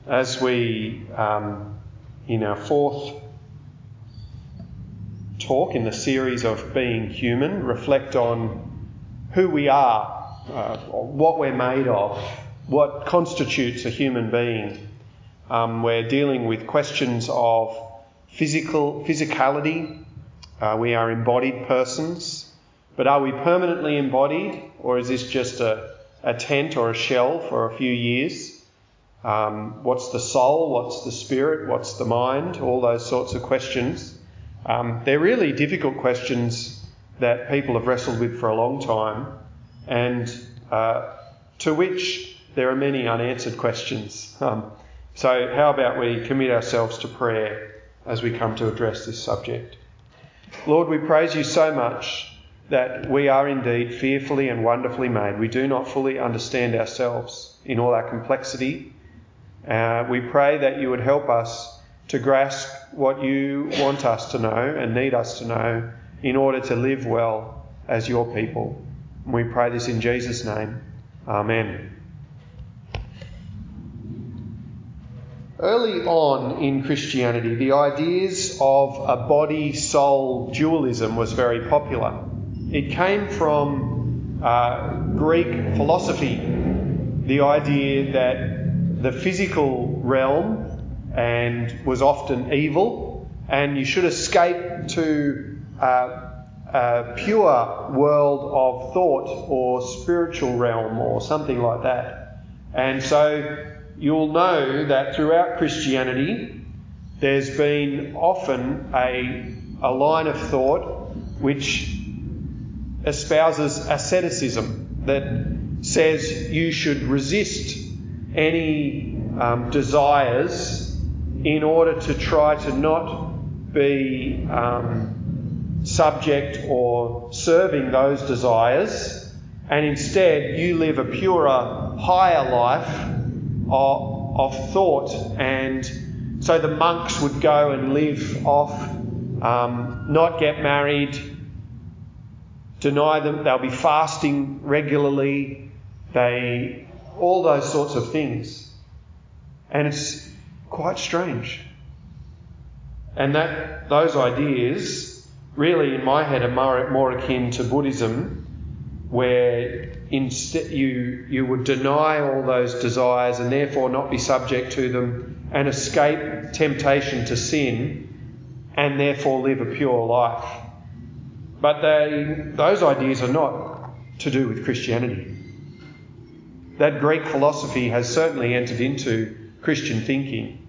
As we, in our fourth talk in the series of Being Human, reflect on who we are, what we're made of, what constitutes a human being. We're dealing with questions of physicality. We are embodied persons, but are we permanently embodied, or is this just a tent or a shell for a few years? What's the soul? What's the spirit? What's the mind? All those sorts of questions. They're really difficult questions that people have wrestled with for a long time, and to which there are many unanswered questions. So how about we commit ourselves to prayer as we come to address this subject? Lord, we praise you so much that we are indeed fearfully and wonderfully made. We do not fully understand ourselves in all our complexity. We pray that you would help us to grasp what you want us to know and need us to know in order to live well as your people. And we pray this in Jesus' name. Amen. Early on in Christianity, the ideas of a body-soul dualism was very popular. It came from Greek philosophy, the idea that the physical realm and was often evil, and you should escape to a pure world of thought or spiritual realm or something like that. And so you'll know that throughout Christianity there's been often a line of thought which espouses asceticism, that says you should resist any desires in order to try to not be subject or serving those desires, and instead you live a purer, higher life of thought. And so the monks would go and live off, not get married, deny them, they'll be fasting regularly, all those sorts of things. And it's quite strange. And those ideas really in my head are more akin to Buddhism, where instead you would deny all those desires and therefore not be subject to them and escape temptation to sin and therefore live a pure life. But those ideas are not to do with Christianity. That Greek philosophy has certainly entered into Christian thinking,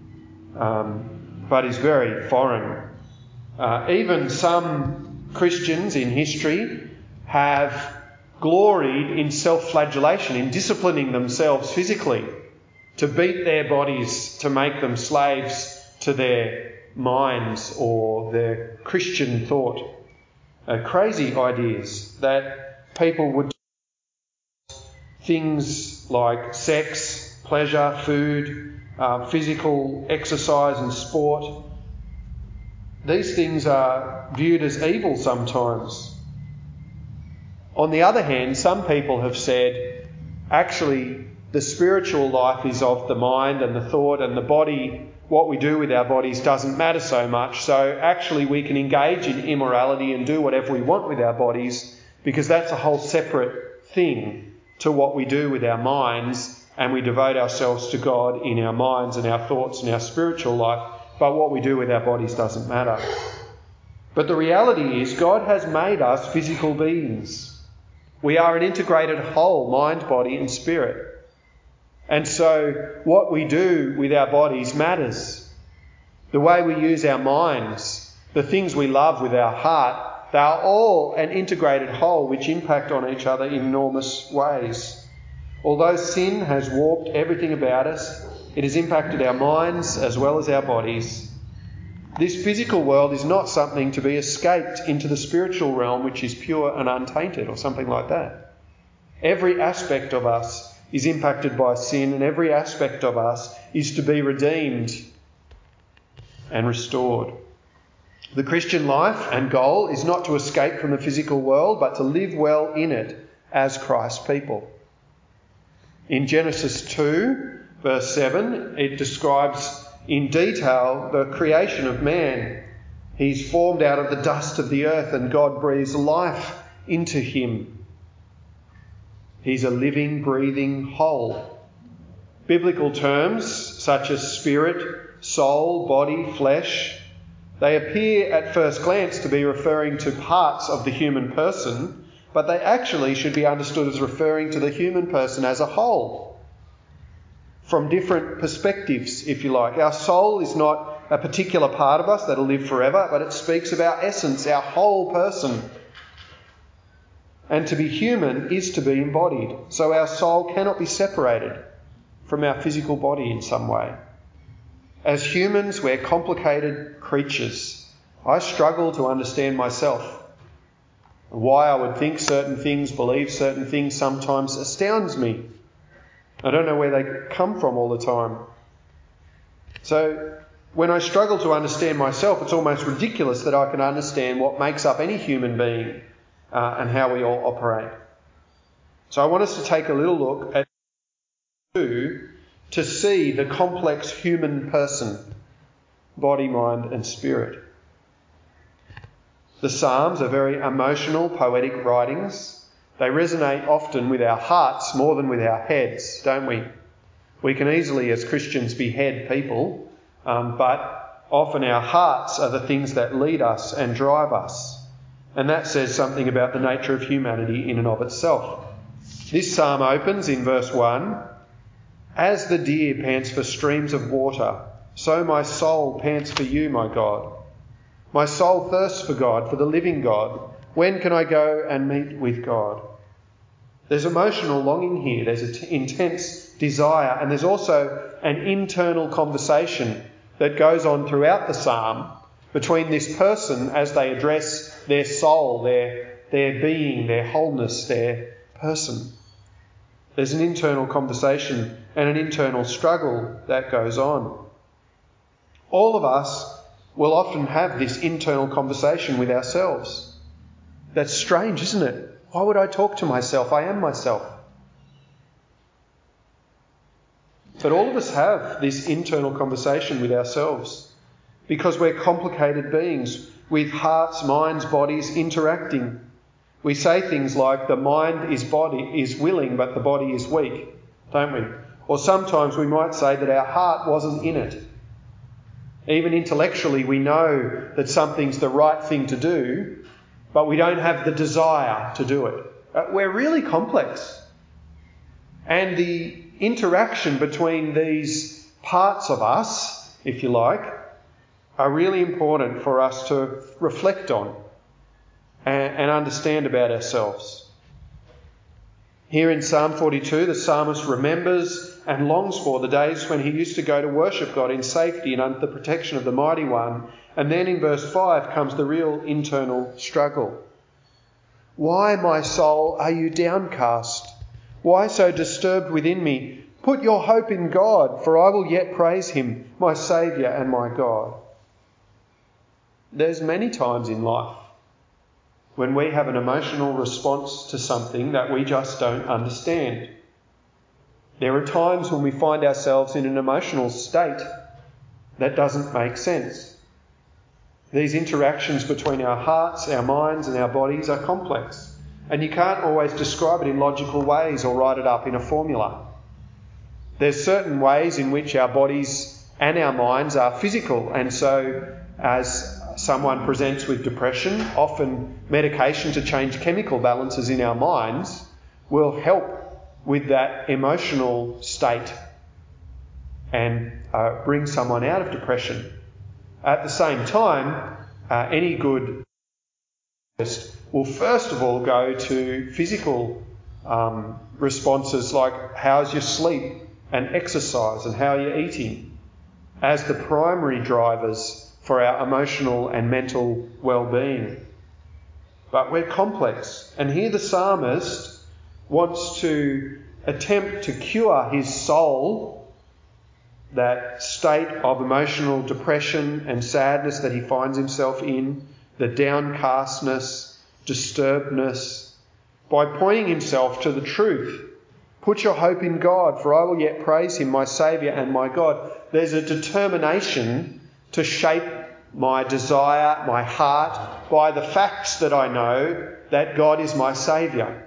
but is very foreign. Even some Christians in history have gloried in self-flagellation, in disciplining themselves physically to beat their bodies, to make them slaves to their minds or their Christian thought. Crazy ideas that people would do things like sex, pleasure, food, physical exercise and sport. These things are viewed as evil sometimes. On the other hand, some people have said, actually, the spiritual life is of the mind and the thought, and the body, what we do with our bodies doesn't matter so much. So actually we can engage in immorality and do whatever we want with our bodies, because that's a whole separate thing to what we do with our minds, and we devote ourselves to God in our minds and our thoughts and our spiritual life. But what we do with our bodies doesn't matter. But the reality is God has made us physical beings. We are an integrated whole, mind, body and spirit. And so what we do with our bodies matters. The way we use our minds, the things we love with our heart, they are all an integrated whole which impact on each other in enormous ways. Although sin has warped everything about us, it has impacted our minds as well as our bodies. This physical world is not something to be escaped into the spiritual realm, which is pure and untainted or something like that. Every aspect of us is impacted by sin, and every aspect of us is to be redeemed and restored. The Christian life and goal is not to escape from the physical world, but to live well in it as Christ's people. In Genesis 2, Verse 7, it describes in detail the creation of man. He's formed out of the dust of the earth and God breathes life into him. He's a living, breathing whole. Biblical terms such as spirit, soul, body, flesh, they appear at first glance to be referring to parts of the human person, but they actually should be understood as referring to the human person as a whole. From different perspectives, if you like. Our soul is not a particular part of us that'll live forever, but it speaks of our essence, our whole person. And to be human is to be embodied. So our soul cannot be separated from our physical body in some way. As humans, we're complicated creatures. I struggle to understand myself. Why I would think certain things, believe certain things sometimes astounds me. I don't know where they come from all the time. So when I struggle to understand myself, it's almost ridiculous that I can understand what makes up any human being and how we all operate. So I want us to take a little look at to see the complex human person, body, mind and spirit. The Psalms are very emotional, poetic writings. They resonate often with our hearts more than with our heads, don't we? We can easily, as Christians, be head people, but often our hearts are the things that lead us and drive us. And that says something about the nature of humanity in and of itself. This psalm opens in verse 1, "As the deer pants for streams of water, so my soul pants for you, my God. My soul thirsts for God, for the living God. When can I go and meet with God?" There's emotional longing here. There's an intense desire, and there's also an internal conversation that goes on throughout the psalm between this person as they address their soul, their being, their wholeness, their person. There's an internal conversation and an internal struggle that goes on. All of us will often have this internal conversation with ourselves. That's strange, isn't it? Why would I talk to myself? I am myself. But all of us have this internal conversation with ourselves because we're complicated beings with hearts, minds, bodies interacting. We say things like the mind is willing, but the body is weak, don't we? Or sometimes we might say that our heart wasn't in it. Even intellectually, we know that something's the right thing to do, but we don't have the desire to do it. We're really complex. And the interaction between these parts of us, if you like, are really important for us to reflect on and understand about ourselves. Here in Psalm 42, the psalmist remembers and longs for the days when he used to go to worship God in safety and under the protection of the Mighty One. And then in verse 5 comes the real internal struggle. "Why, my soul, are you downcast? Why so disturbed within me? Put your hope in God, for I will yet praise him, my Saviour and my God." There's many times in life when we have an emotional response to something that we just don't understand. There are times when we find ourselves in an emotional state that doesn't make sense. These interactions between our hearts, our minds and our bodies are complex, and you can't always describe it in logical ways or write it up in a formula. There's certain ways in which our bodies and our minds are physical, and so as someone presents with depression, often medication to change chemical balances in our minds will help with that emotional state and bring someone out of depression. At the same time, any good therapist will first of all go to physical responses like how's your sleep and exercise and how you're eating as the primary drivers for our emotional and mental well-being. But we're complex. And here the psalmist wants to attempt to cure his soul, that state of emotional depression and sadness that he finds himself in, the downcastness, disturbedness, by pointing himself to the truth, Put your hope in God, for I will yet praise him, my Saviour and my God. There's a determination to shape my desire, my heart, by the facts that I know that God is my Saviour.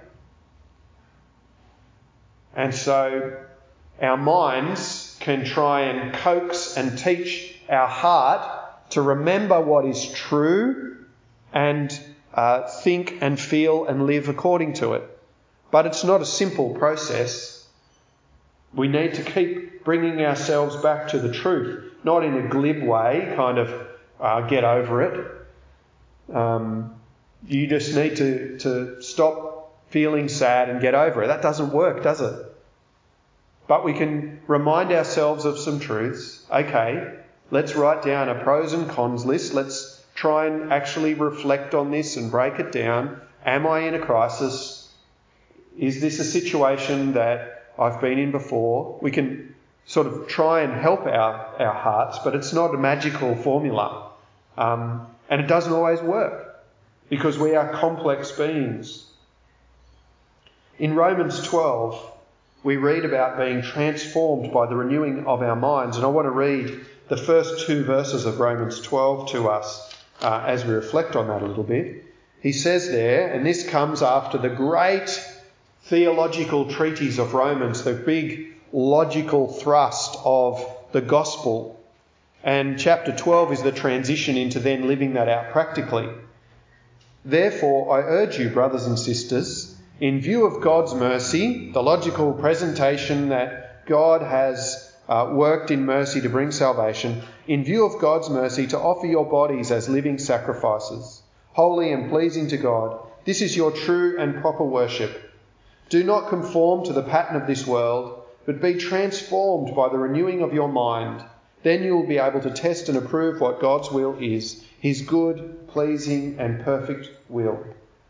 And so our minds can try and coax and teach our heart to remember what is true and think and feel and live according to it. But it's not a simple process. We need to keep bringing ourselves back to the truth, not in a glib way, kind of get over it. You just need to stop feeling sad and get over it. That doesn't work, does it? But we can remind ourselves of some truths. Okay, let's write down a pros and cons list. Let's try and actually reflect on this and break it down. Am I in a crisis? Is this a situation that I've been in before? We can sort of try and help our hearts, but it's not a magical formula. And it doesn't always work because we are complex beings. In Romans 12, we read about being transformed by the renewing of our minds. And I want to read the first 2 verses of Romans 12 to us as we reflect on that a little bit. He says there, and this comes after the great theological treatise of Romans, the big logical thrust of the gospel. And chapter 12 is the transition into then living that out practically. Therefore, I urge you, brothers and sisters, in view of God's mercy, the logical presentation that God has worked in mercy to bring salvation, in view of God's mercy, to offer your bodies as living sacrifices, holy and pleasing to God. This is your true and proper worship. Do not conform to the pattern of this world, but be transformed by the renewing of your mind. Then you will be able to test and approve what God's will is, his good, pleasing and perfect will.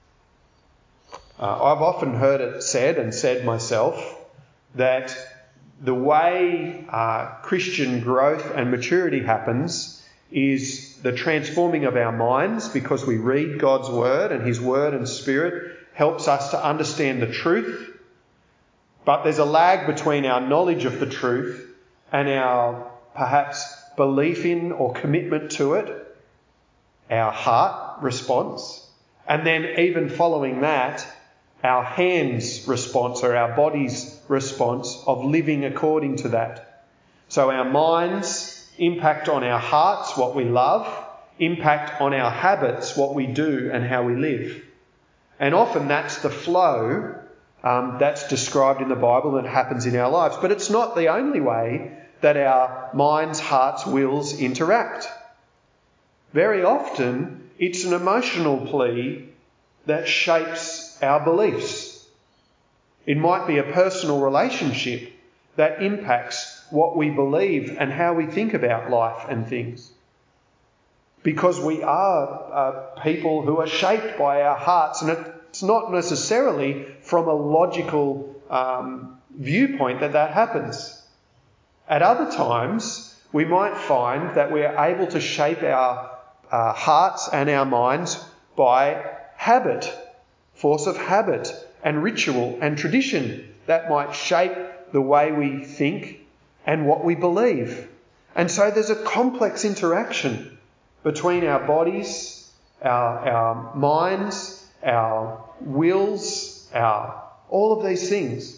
I've often heard it said, and said myself, that the way Christian growth and maturity happens is the transforming of our minds, because we read God's word, and his word and spirit helps us to understand the truth. But there's a lag between our knowledge of the truth and our perhaps belief in or commitment to it, our heart response, and then even following that, our hands response or our body's response of living according to that. So our minds impact on our hearts, what we love, impact on our habits, what we do and how we live. And often that's the flow that's described in the Bible that happens in our lives. But it's not the only way that our minds, hearts, wills interact. Very often it's an emotional plea that shapes our beliefs. It might be a personal relationship that impacts what we believe and how we think about life and things. Because we are people who are shaped by our hearts, and it's not necessarily from a logical viewpoint that happens. At other times, we might find that we are able to shape our hearts and our minds by habit, force of habit and ritual and tradition that might shape the way we think and what we believe. And so there's a complex interaction between our bodies, our minds, our wills, all of these things.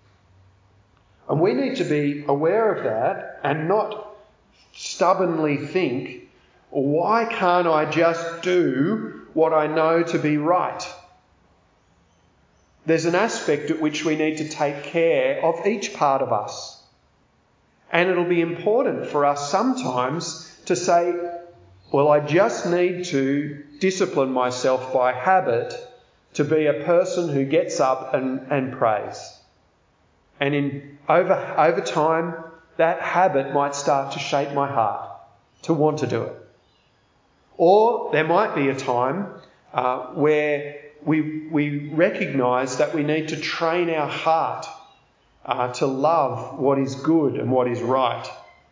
And we need to be aware of that and not stubbornly think, why can't I just do what I know to be right? There's an aspect at which we need to take care of each part of us. And it'll be important for us sometimes to say, well, I just need to discipline myself by habit to be a person who gets up and prays. And over time, that habit might start to shape my heart to want to do it. Or there might be a time where we recognise that we need to train our heart to love what is good and what is right.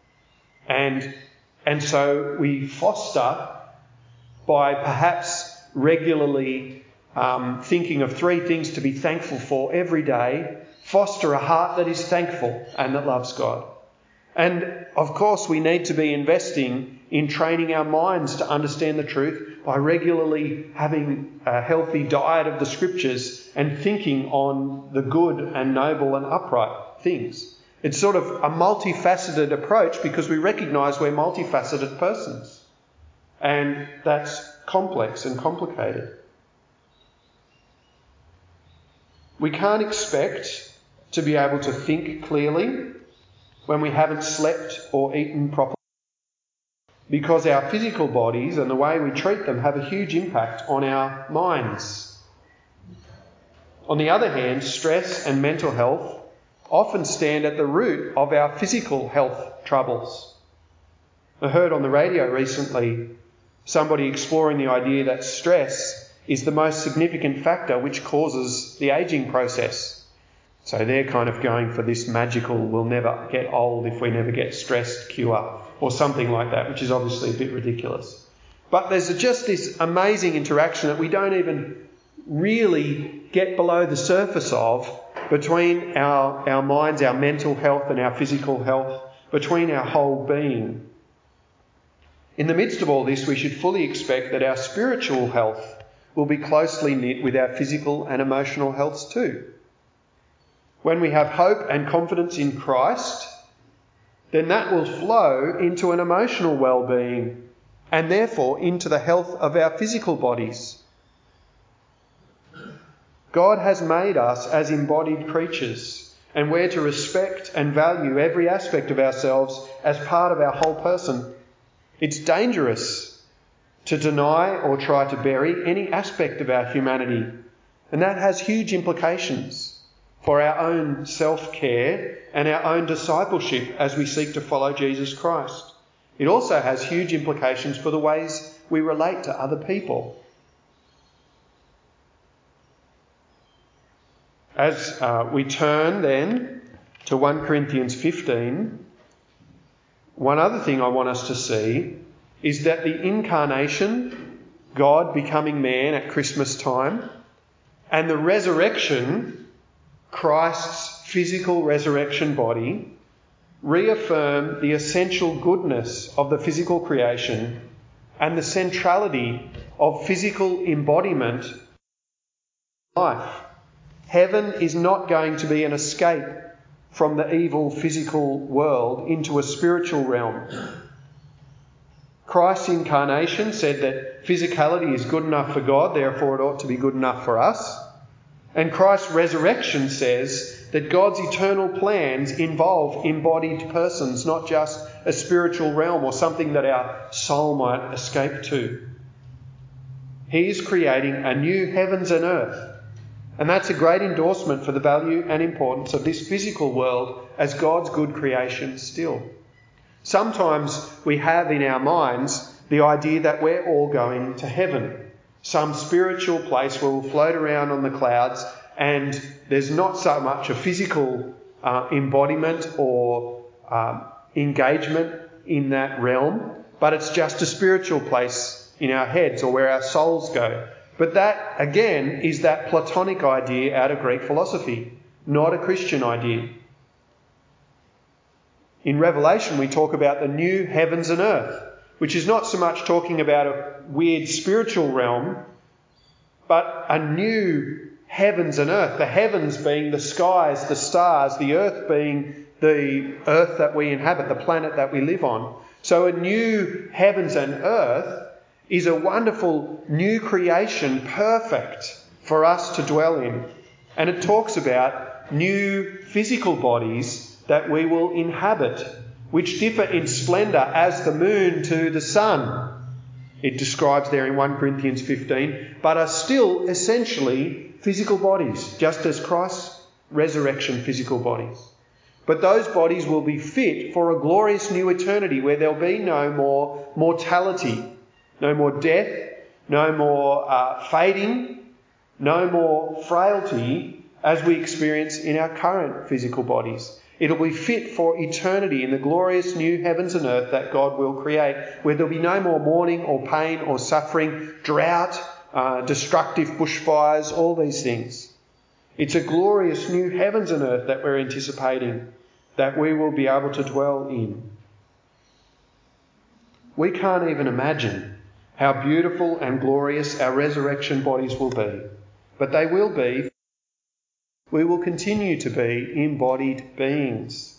And so we foster by perhaps regularly thinking of 3 things to be thankful for every day, foster a heart that is thankful and that loves God. And of course, we need to be investing in training our minds to understand the truth by regularly having a healthy diet of the Scriptures and thinking on the good and noble and upright things. It's sort of a multifaceted approach because we recognise we're multifaceted persons. And that's complex and complicated. We can't expect to be able to think clearly when we haven't slept or eaten properly, because our physical bodies and the way we treat them have a huge impact on our minds. On the other hand, stress and mental health often stand at the root of our physical health troubles. I heard on the radio recently somebody exploring the idea that stress is the most significant factor which causes the ageing process. So they're kind of going for this magical, we'll never get old if we never get stressed cure or something like that, which is obviously a bit ridiculous. But there's just this amazing interaction that we don't even really get below the surface of between our minds, our mental health and our physical health, between our whole being. In the midst of all this, we should fully expect that our spiritual health will be closely knit with our physical and emotional health too. When we have hope and confidence in Christ, then that will flow into an emotional well-being and therefore into the health of our physical bodies. God has made us as embodied creatures, and we're to respect and value every aspect of ourselves as part of our whole person. It's dangerous to deny or try to bury any aspect of our humanity, and that has huge implications for our own self-care and our own discipleship as we seek to follow Jesus Christ. It also has huge implications for the ways we relate to other people. As we turn then to 1 Corinthians 15, one other thing I want us to see is that the incarnation, God becoming man at Christmas time, and the resurrection, Christ's physical resurrection body, reaffirm the essential goodness of the physical creation and the centrality of physical embodiment in life. Heaven is not going to be an escape from the evil physical world into a spiritual realm. Christ's incarnation said that physicality is good enough for God, therefore it ought to be good enough for us. And Christ's resurrection says that God's eternal plans involve embodied persons, not just a spiritual realm or something that our soul might escape to. He is creating a new heavens and earth. And that's a great endorsement for the value and importance of this physical world as God's good creation still. Sometimes we have in our minds the idea that we're all going to heaven, some spiritual place where we'll float around on the clouds and there's not so much a physical embodiment or engagement in that realm, but it's just a spiritual place in our heads or where our souls go. But that, again, is that Platonic idea out of Greek philosophy, not a Christian idea. In Revelation, we talk about the new heavens and earth, which is not so much talking about a weird spiritual realm, but a new heavens and earth. The heavens being the skies, the stars, the earth being the earth that we inhabit, the planet that we live on. So a new heavens and earth is a wonderful new creation, perfect for us to dwell in. And it talks about new physical bodies that we will inhabit, which differ in splendour as the moon to the sun. It describes there in 1 Corinthians 15, but are still essentially physical bodies, just as Christ's resurrection physical bodies. But those bodies will be fit for a glorious new eternity where there'll be no more mortality, no more death, no more fading, no more frailty as we experience in our current physical bodies. It'll be fit for eternity in the glorious new heavens and earth that God will create, where there'll be no more mourning or pain or suffering, drought, destructive bushfires, all these things. It's a glorious new heavens and earth that we're anticipating, that we will be able to dwell in. We can't even imagine how beautiful and glorious our resurrection bodies will be, but they will be. We will continue to be embodied beings.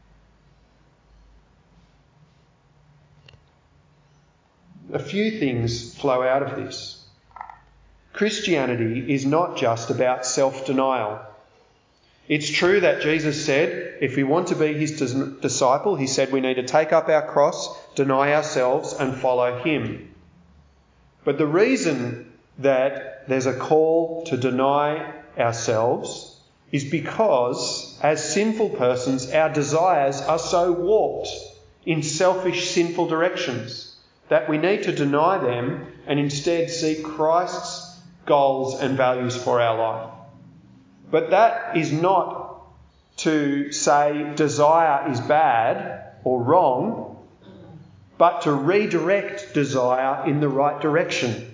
A few things flow out of this. Christianity is not just about self-denial. It's true that Jesus said, if we want to be his disciple, he said we need to take up our cross, deny ourselves and follow him. But the reason that there's a call to deny ourselves is because, as sinful persons, our desires are so warped in selfish, sinful directions that we need to deny them and instead seek Christ's goals and values for our life. But that is not to say desire is bad or wrong, but to redirect desire in the right direction.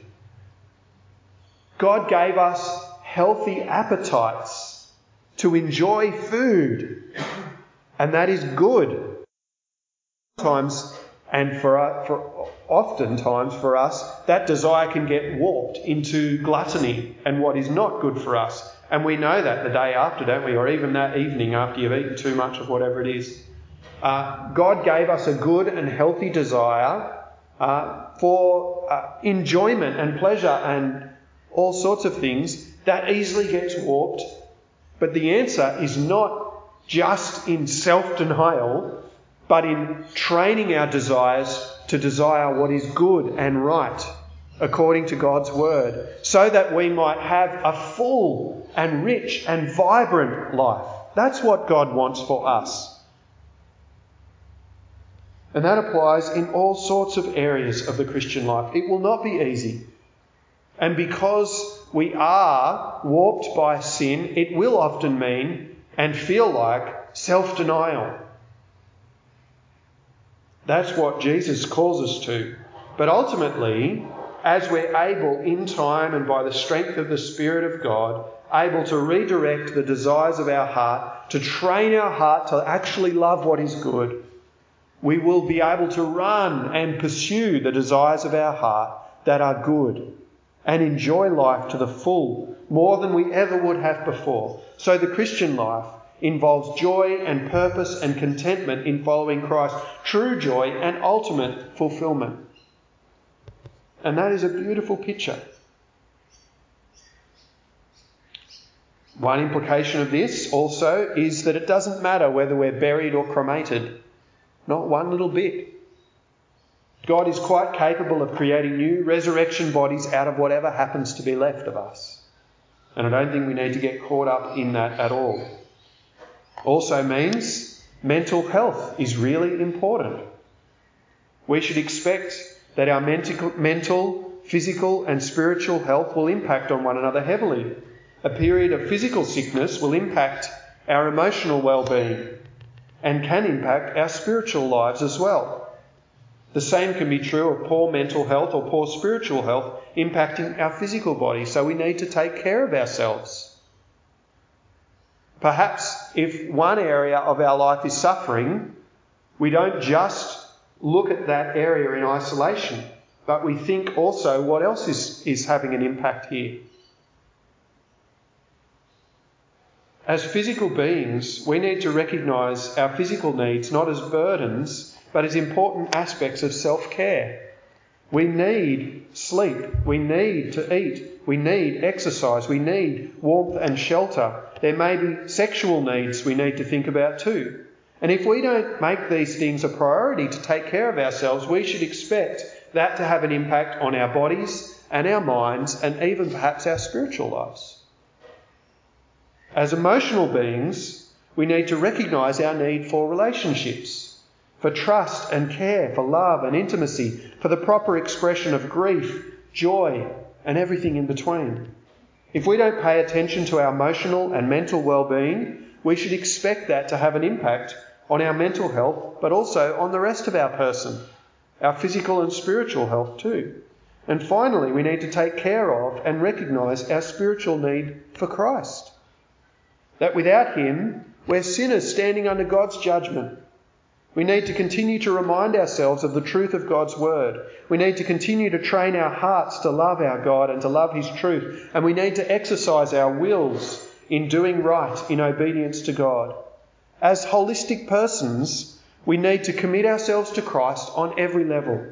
God gave us healthy appetites to enjoy food, and that is good. Oftentimes for us, that desire can get warped into gluttony and what is not good for us. And we know that the day after, don't we? Or even that evening after you've eaten too much of whatever it is. God gave us a good and healthy desire for enjoyment and pleasure and all sorts of things that easily gets warped. But the answer is not just in self-denial, but in training our desires to desire what is good and right according to God's word, so that we might have a full and rich and vibrant life. That's what God wants for us. And that applies in all sorts of areas of the Christian life. It will not be easy. And because we are warped by sin, it will often mean and feel like self-denial. That's what Jesus calls us to. But ultimately, as we're able in time and by the strength of the Spirit of God, able to redirect the desires of our heart, to train our heart to actually love what is good, we will be able to run and pursue the desires of our heart that are good and enjoy life to the full, more than we ever would have before. So the Christian life involves joy and purpose and contentment in following Christ, true joy and ultimate fulfilment. And that is a beautiful picture. One implication of this also is that it doesn't matter whether we're buried or cremated. Not one little bit. God is quite capable of creating new resurrection bodies out of whatever happens to be left of us. And I don't think we need to get caught up in that at all. Also means mental health is really important. We should expect that our mental, physical and spiritual health will impact on one another heavily. A period of physical sickness will impact our emotional well-being and can impact our spiritual lives as well. The same can be true of poor mental health or poor spiritual health impacting our physical body, so we need to take care of ourselves. Perhaps if one area of our life is suffering, we don't just look at that area in isolation, but we think also what else is having an impact here. As physical beings, we need to recognise our physical needs not as burdens, but as important aspects of self-care. We need sleep, we need to eat, we need exercise, we need warmth and shelter. There may be sexual needs we need to think about too. And if we don't make these things a priority to take care of ourselves, we should expect that to have an impact on our bodies and our minds and even perhaps our spiritual lives. As emotional beings, we need to recognise our need for relationships, for trust and care, for love and intimacy, for the proper expression of grief, joy, and everything in between. If we don't pay attention to our emotional and mental well-being, we should expect that to have an impact on our mental health, but also on the rest of our person, our physical and spiritual health too. And finally, we need to take care of and recognise our spiritual need for Christ. that without him, we're sinners standing under God's judgment. We need to continue to remind ourselves of the truth of God's word. We need to continue to train our hearts to love our God and to love his truth. And we need to exercise our wills in doing right in obedience to God. As holistic persons, we need to commit ourselves to Christ on every level.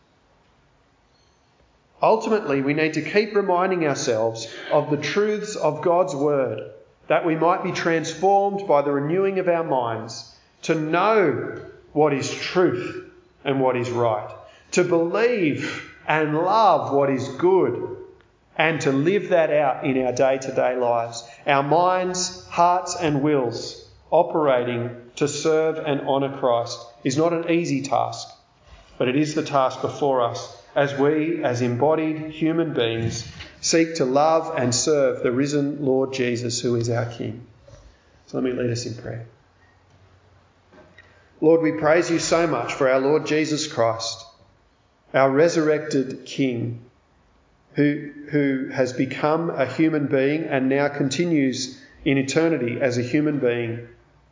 Ultimately, we need to keep reminding ourselves of the truths of God's word, that we might be transformed by the renewing of our minds to know what is truth and what is right, to believe and love what is good, and to live that out in our day-to-day lives. Our minds, hearts and wills operating to serve and honour Christ is not an easy task, but it is the task before us as we, as embodied human beings, seek to love and serve the risen Lord Jesus, who is our King. So let me lead us in prayer. Lord, we praise you so much for our Lord Jesus Christ, our resurrected King, who has become a human being and now continues in eternity as a human being.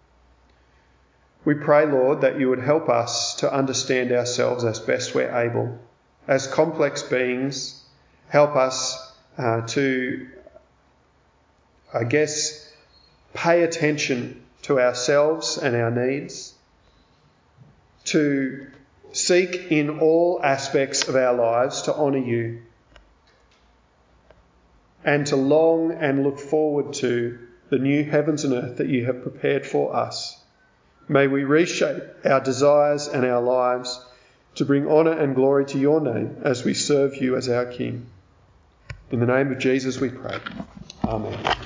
We pray, Lord, that you would help us to understand ourselves as best we're able. As complex beings, help us to, pay attention to ourselves and our needs, to seek in all aspects of our lives to honour you, and to long and look forward to the new heavens and earth that you have prepared for us. May we reshape our desires and our lives to bring honour and glory to your name as we serve you as our King. In the name of Jesus we pray. Amen.